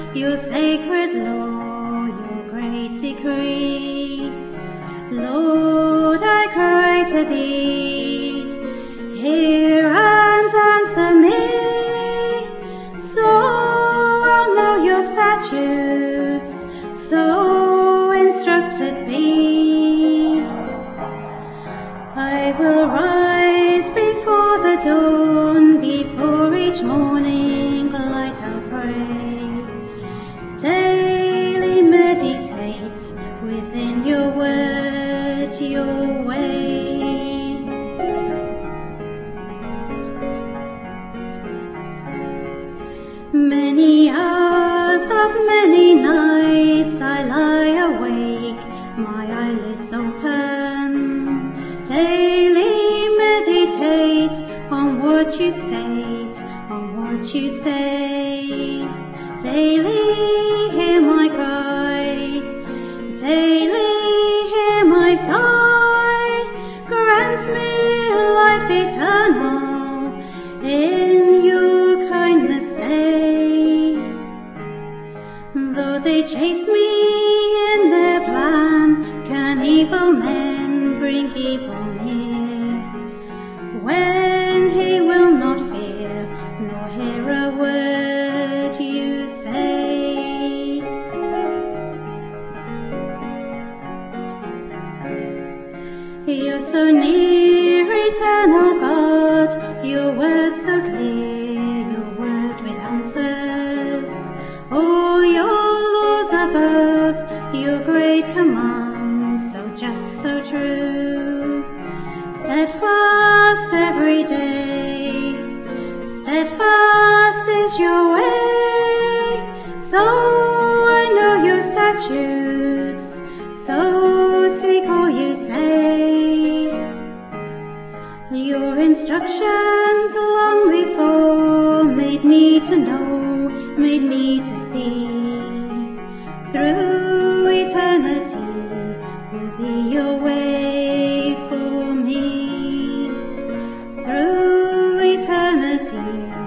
your sacred law, your great decree. Lord, I cry to thee, hear and answer me, so I'll know your statutes, so instructed be. I will rise before the dawn, before each morning light and pray. Daily meditate within your word, your way. Many hours of many nights I lie awake, my eyelids open. Daily meditate on what you state, on what you say. Daily hear my cry, daily hear my sigh. Grant me life eternal, in your kindness stay. Though they chase me in their plan, can evil men bring evil near? When he will not fear, nor hear a word you say. You're so near, eternal God, your word so clear, your word with answers. All your laws above, your great commands, so just, so true. Steadfast every day, steadfast is your way. So I know your statutes, so seek all you say. Your instructions long before made me to know, made me to see. Through eternity will be your way for me. Through eternity